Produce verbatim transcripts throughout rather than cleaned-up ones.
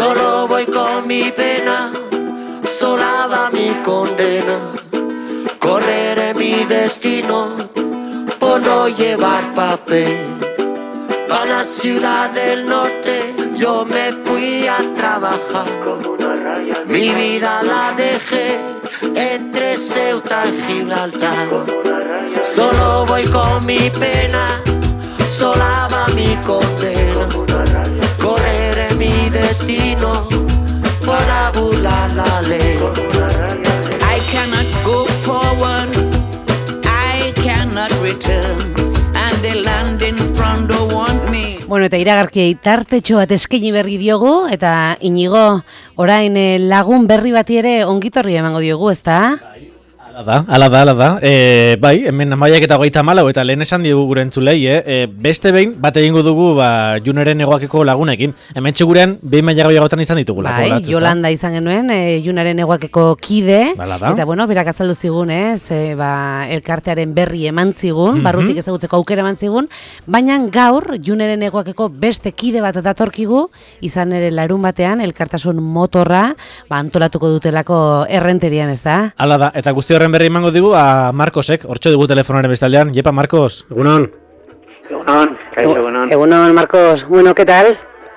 Solo voy con mi pena, sola va mi condena. Correré mi destino por no llevar papel. Pa' la ciudad del norte yo me fui a trabajar. Mi vida la dejé entre Ceuta y Gibraltar. Solo voy con mi pena, sola va mi condena. Correré mi destino para burlar la ley. I cannot go forward, I cannot return, and the land in front don't want me. Bueno, eta iragarkiei tartetxo bat eskaini berri diogu, eta Inigo, orain lagun berri bati ere ongitorri emango diogu, ezta? Ala da, ala da, ala da. E, bai, hemen amaiak eta hogeita hamalau eta lehen esan diogu gure entzulei, eh? E, beste behin, bat egingo dugu, ba, Juneren egoakeko lagunekin. Hemen txegurean, behin maila gehiagotan izan ditugula. Bai, kolatz, Yolanda izan genuen, e, Juneren egoakeko kide, Bala da. Eta bueno, berak azaldu zigun, ez, e, ba, elkartearen berri eman zigun, Mhm. barrutik ezagutzeko aukera eman zigun, baina gaur, Juneren egoakeko beste kide bat datorkigu, izan ere larun batean, elkartasun motorra, ba, antolatuko dutelako errenterian, ez da? Ala da, eta guzti horren berri emango digu a Marcosek, hortxe dugu telefonaren bestaldean. Jepa, Marcos, egunon. Egunon, kaixo, egunon. Egunon, Marcos. Bueno, ¿qué tal?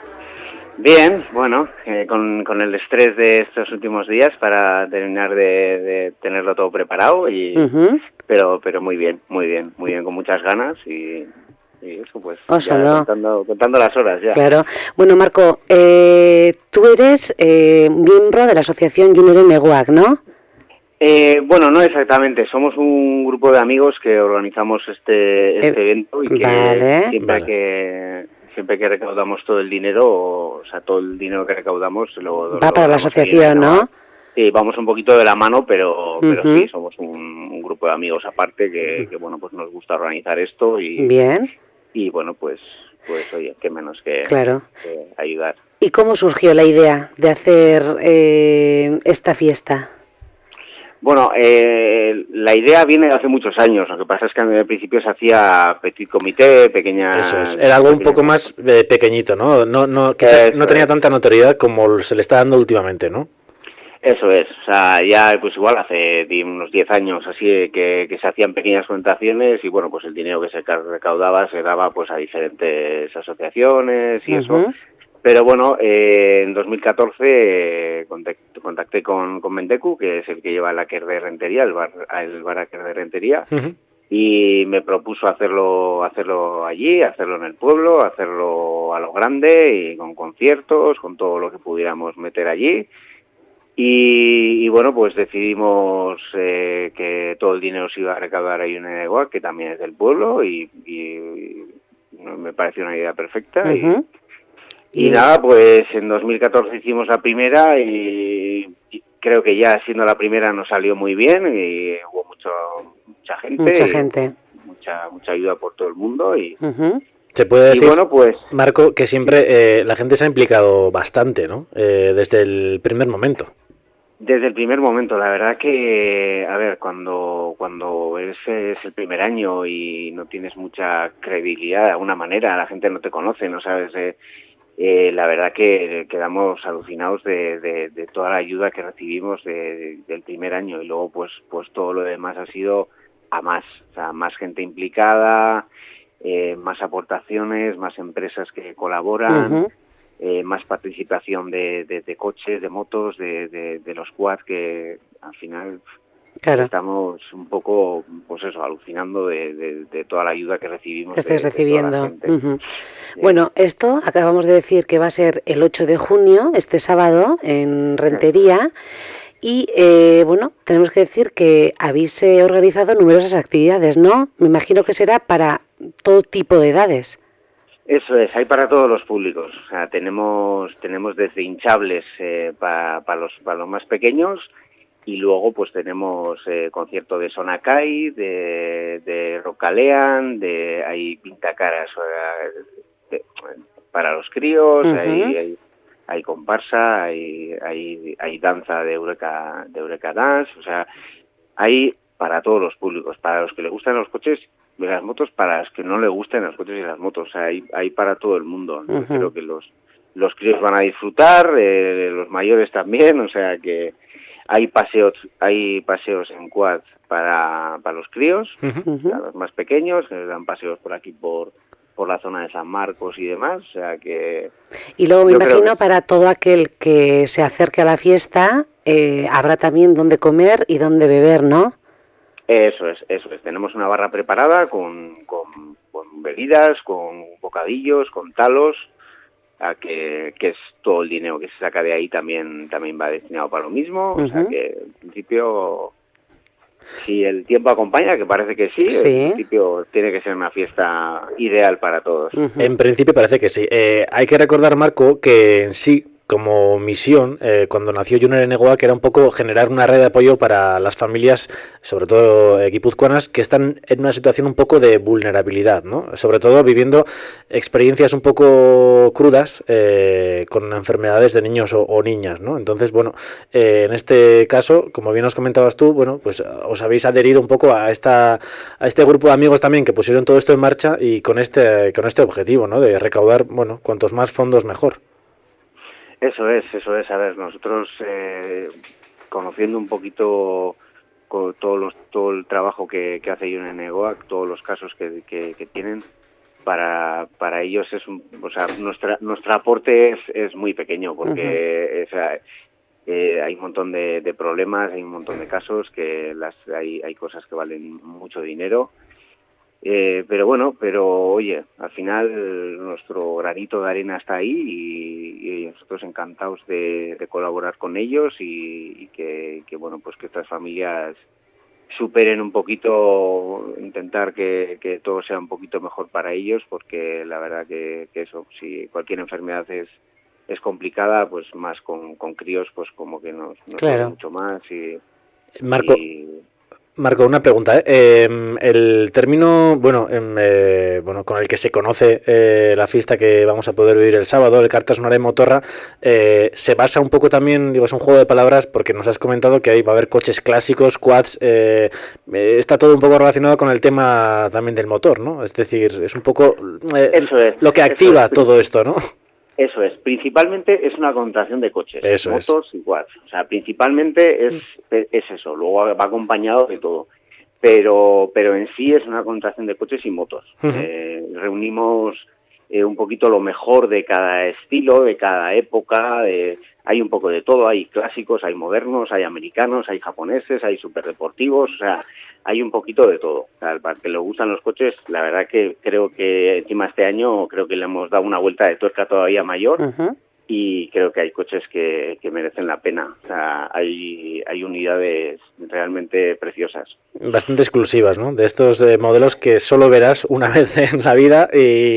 Bien, bueno, eh, con, con el estrés de estos últimos días para terminar de, de tenerlo todo preparado, y Uh-huh. pero pero muy bien, muy bien, muy bien, con muchas ganas y, y eso pues, Oso ya ondo. contando, contando las horas ya. Claro. Bueno, Marco, eh, tú eres eh, miembro de la asociación Juneren Egoak, ¿no? Eh, bueno, no exactamente, somos un grupo de amigos que organizamos este, este Eh, evento y que vale. siempre Vale. que siempre que recaudamos todo el dinero, o sea, todo el dinero que recaudamos lo, lo Va para la donamos ahí en asociación, Egoak. ¿no? Sí, vamos un poquito de la mano, pero, pero Ujú. sí, somos un, un grupo de amigos aparte que, que, bueno, pues nos gusta organizar esto y, Bien, y bueno, pues, pues oye, qué menos que, claro. que ayudar. ¿Y cómo surgió la idea de hacer eh, esta fiesta? Bueno, eh, la idea viene de hace muchos años, lo que pasa es que al principio se hacía petit comité, pequeña... Eso es, era algo un poco más eh, pequeñito, ¿no? No, no, quizás Eso no tenía es. tanta notoriedad como se le está dando últimamente, ¿no? Eso es, o sea, ya pues igual hace di- unos diez años así que, que se hacían pequeñas presentaciones y bueno, pues el dinero que se ca- recaudaba se daba pues a diferentes asociaciones y eso. Ujú. Pero bueno, eh, en dos mil catorce eh, contacté, contacté con, con Mendeku, que es el que lleva el Aker de Rentería, el bar, el bar Aker de Rentería, Ujú. y me propuso hacerlo hacerlo allí, hacerlo en el pueblo, hacerlo a lo grande y con conciertos, con todo lo que pudiéramos meter allí. Y, y bueno, pues decidimos eh, que todo el dinero se iba a recaudar ahí en Egoak, que también es del pueblo, y, y me pareció una idea perfecta. Ujú. y, y nada, pues en dos mil catorce hicimos la primera y, y creo que ya siendo la primera nos salió muy bien y hubo mucho, mucha gente. Mucha y gente. Mucha, mucha ayuda por todo el mundo y, Ujú. Se puede y decir, bueno, pues... Marco, que siempre eh, la gente se ha implicado bastante, ¿no? Eh, desde el primer momento. Desde el primer momento, la verdad que, a ver, cuando cuando es, es el primer año y no tienes mucha credibilidad de alguna manera, la gente no te conoce, no sabes, eh, eh, la verdad que quedamos alucinados de, de, de toda la ayuda que recibimos de, de, del primer año y luego pues pues todo lo demás ha sido a más, o sea, más gente implicada, eh, más aportaciones, más empresas que colaboran. Ujú. Eh, más participación de, de, de coches, de motos, de, de, de los quad, que al final Claro. estamos un poco, pues eso, alucinando de, de, de toda la ayuda que recibimos. Que estáis de, de toda la recibiendo. gente. Ujú. Sí. Bueno, esto acabamos de decir que va a ser el ocho de junio, este sábado, en Rentería. Y eh, bueno, tenemos que decir que habéis eh, organizado numerosas actividades, ¿no? Me imagino que será para todo tipo de edades. Eso es, hay para todos los públicos. O sea, tenemos tenemos desde hinchables eh, para pa los para los más pequeños y luego pues tenemos eh, concierto de Sonakai, de, de Rocalean, de hay pintacaras eh, de, para los críos, Uh-huh. hay, hay hay comparsa, hay hay hay danza de Eureka de Eureka Dance, o sea, hay para todos los públicos, para los que les gustan los coches de las motos, para los que no le gusten los coches y las motos, o sea, hay, hay para todo el mundo. Yo Uh-huh. creo que los los críos van a disfrutar, eh, los mayores también, o sea que hay paseos, hay paseos en quad para, para los críos, uh-huh. para los más pequeños, que les dan paseos por aquí por, por la zona de San Marcos y demás, o sea que... Y luego me imagino que... para todo aquel que se acerque a la fiesta, eh, habrá también dónde comer y dónde beber, ¿no? Eso es, eso es. Tenemos una barra preparada con, con, con bebidas, con bocadillos, con talos, a que, que es todo el dinero que se saca de ahí también también va destinado para lo mismo, uh-huh. o sea que en principio, si el tiempo acompaña, que parece que sí, sí. en principio tiene que ser una fiesta ideal para todos. Uh-huh. En principio parece que sí. Eh, hay que recordar, Marco, que en sí, como misión, eh, cuando nació Junior Enegoa, que era un poco generar una red de apoyo para las familias, sobre todo eh, guipuzcoanas, que están en una situación un poco de vulnerabilidad, ¿no? Sobre todo viviendo experiencias un poco crudas eh, con enfermedades de niños o, o niñas, ¿no? Entonces, bueno, eh, en este caso, como bien nos comentabas tú, bueno, pues os habéis adherido un poco a esta a este grupo de amigos también que pusieron todo esto en marcha y con este con este objetivo, ¿no? De recaudar, bueno, cuantos más fondos mejor. Eso es, eso es. A ver, nosotros eh, conociendo un poquito con todos los, todo el trabajo que, que hace Junior Enegoa, todos los casos que, que, que tienen, para para ellos es un, o sea, nuestra nuestro aporte es, es muy pequeño porque uh-huh. o sea, eh, hay un montón de, de problemas, hay un montón de casos que las hay hay cosas que valen mucho dinero. Eh, pero bueno, pero oye, al final nuestro granito de arena está ahí y, y nosotros encantados de, de colaborar con ellos y, y que, que bueno, pues que estas familias superen un poquito, intentar que, que todo sea un poquito mejor para ellos, porque la verdad que, que eso, si cualquier enfermedad es es complicada, pues más con, con críos, pues como que nos, nos claro. mucho más y Marco. Y, Marco, una pregunta. ¿eh? Eh, el término, bueno, eh, bueno, con el que se conoce eh, la fiesta que vamos a poder vivir el sábado, el Cartas Sonare Motorra, eh, se basa un poco también, digo, es un juego de palabras porque nos has comentado que ahí va a haber coches clásicos, quads, eh, eh, está todo un poco relacionado con el tema también del motor, ¿no? Es decir, es un poco eh, eso es, lo que activa es. todo esto, ¿no? Eso es, principalmente es una contratación de coches, eso motos es. y quads, o sea, principalmente es, es eso, luego va acompañado de todo, pero pero en sí es una contratación de coches y motos. Uh-huh. Eh, reunimos eh, un poquito lo mejor de cada estilo, de cada época, de, hay un poco de todo, hay clásicos, hay modernos, hay americanos, hay japoneses, hay superdeportivos, o sea, hay un poquito de todo. O sea, para que le gustan los coches, la verdad que creo que encima este año creo que le hemos dado una vuelta de tuerca todavía mayor. Uh-huh. Y creo que hay coches que, que merecen la pena. O sea, hay hay unidades realmente preciosas. Bastante exclusivas, ¿no? De estos eh, modelos que solo verás una vez en la vida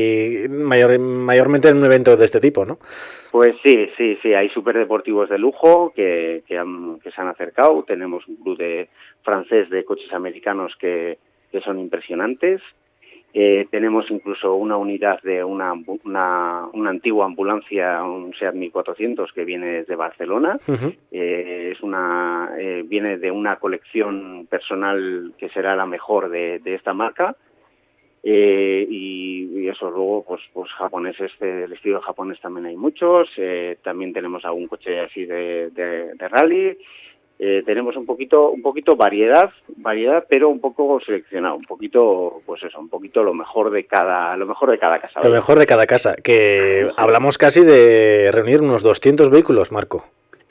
y mayor, mayormente en un evento de este tipo, ¿no? Pues sí, sí, sí. Hay superdeportivos de lujo que, que, han, que se han acercado. Tenemos un club de francés de coches americanos que, que son impresionantes. Eh, tenemos incluso una unidad de una, una, una antigua ambulancia, un Seat mil cuatrocientos que viene desde Barcelona. Uh-huh. Eh, es una eh, viene de una colección personal que será la mejor de, de esta marca. Eh, y, y eso luego, pues, pues japoneses, del estilo japonés también hay muchos. Eh, también tenemos algún coche así de, de, de rally. Eh, tenemos un poquito un poquito variedad variedad pero un poco seleccionado, un poquito pues eso, un poquito lo mejor de cada lo mejor de cada casa. Lo mejor de cada casa, que sí. Hablamos casi de reunir unos doscientos vehículos, Marco.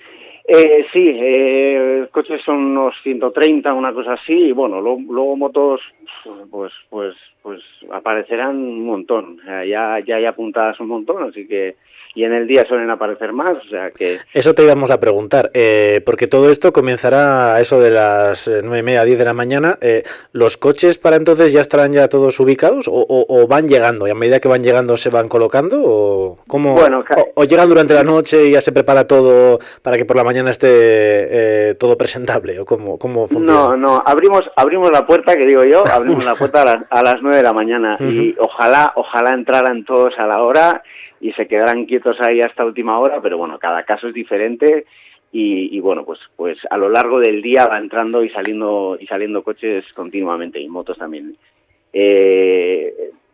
Eh, sí, eh, coches son unos ciento treinta, una cosa así, y bueno, lo, luego motos pues pues pues aparecerán un montón, o sea, ya ya hay apuntadas un montón, así que y en el día suelen aparecer más, o sea que... Eso te íbamos a preguntar, eh, porque todo esto comenzará a eso de las nueve y media, diez de la mañana. Eh, ¿Los coches para entonces ya estarán ya todos ubicados o, o, o van llegando y a medida que van llegando se van colocando? ¿O, cómo, bueno, o, o llegan durante la noche y ya se prepara todo para que por la mañana esté eh, todo presentable? ¿O cómo, cómo funciona? No, no, abrimos abrimos la puerta, que digo yo, abrimos la puerta a las, a las nueve de la mañana uh-huh. y ojalá ojalá entraran todos a la hora y se quedarán quietos ahí hasta última hora, pero bueno, cada caso es diferente y, y bueno, pues pues a lo largo del día va entrando y saliendo y saliendo coches continuamente y motos también. Eh,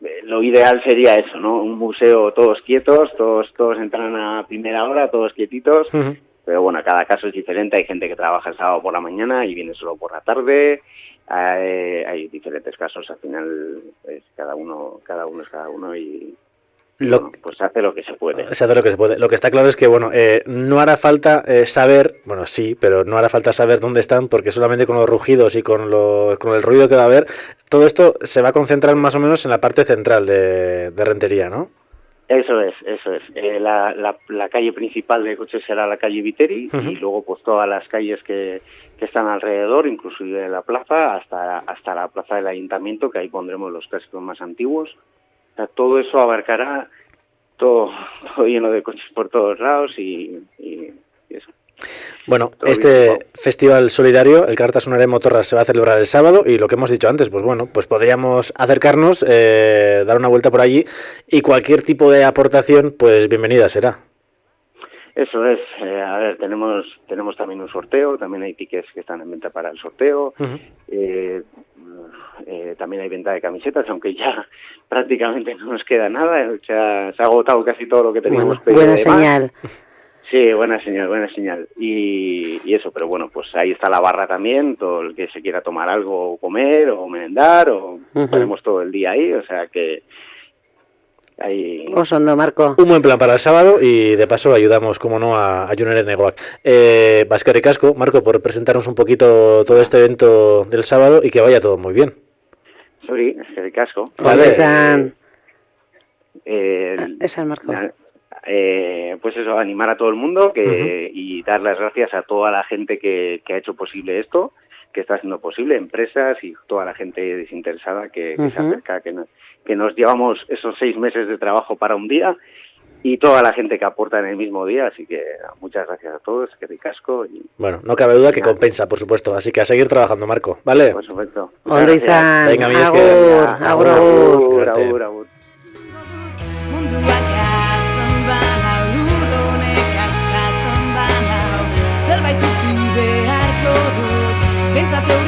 lo ideal sería eso, ¿no? Un museo todos quietos, todos todos entran a primera hora, todos quietitos, uh-huh. Pero bueno, cada caso es diferente, hay gente que trabaja el sábado por la mañana y viene solo por la tarde, hay, hay diferentes casos, al final pues, cada uno cada uno es cada uno y... Lo, bueno, pues se hace lo que se puede. Se hace lo que se puede. Lo que está claro es que, bueno, eh, no hará falta eh, saber, bueno, sí, pero no hará falta saber dónde están, porque solamente con los rugidos y con, lo, con el ruido que va a haber, todo esto se va a concentrar más o menos en la parte central de, de Rentería, ¿no? Eso es, eso es. Eh, la, la, la calle principal de coches será la calle Viteri, uh-huh. Y luego pues todas las calles que, que están alrededor, inclusive la plaza, hasta, hasta la plaza del ayuntamiento, que ahí pondremos los clásicos más antiguos. O sea, todo eso abarcará todo, todo lleno de coches por todos lados y, y, y eso. Bueno, todo este bien, festival solidario, el Cartasunare Motorras, se va a celebrar el sábado y lo que hemos dicho antes, pues bueno, pues podríamos acercarnos, eh, dar una vuelta por allí y cualquier tipo de aportación, pues bienvenida será. Eso es, eh, a ver, tenemos tenemos también un sorteo, también hay tickets que están en venta para el sorteo, uh-huh. eh, eh, también hay venta de camisetas, aunque ya prácticamente no nos queda nada, o sea, se ha agotado casi todo lo que teníamos bueno, pedido. Buena señal. Sí, buena señal, buena señal. Y, y eso, pero bueno, pues ahí está la barra también, todo el que se quiera tomar algo, o comer, o merendar, o uh-huh. Ponemos todo el día ahí, o sea que... Ahí... Osondo, Marco. Un buen plan para el sábado y de paso ayudamos, como no, a, a Juner Negoak. Eh, Vasquer y Casco, Marco, por presentarnos un poquito todo este evento del sábado y que vaya todo muy bien. Sí, Vasquer y Casco. Vale. Vale. Eh, es el Marco. Eh, pues eso, animar a todo el mundo que uh-huh. Y dar las gracias a toda la gente que, que ha hecho posible esto, que está haciendo posible, empresas y toda la gente desinteresada que, que uh-huh. se acerca, que nos, que nos llevamos esos seis meses de trabajo para un día y toda la gente que aporta en el mismo día, así que muchas gracias a todos, que ricasco. Y... Bueno, no cabe duda que compensa, por supuesto, así que a seguir trabajando, Marco, ¿vale? Por supuesto. Ondo izan, venga, mi agur, esker. agur, agur, agur, agur. Zerbait utzi beharko dut, pentsatu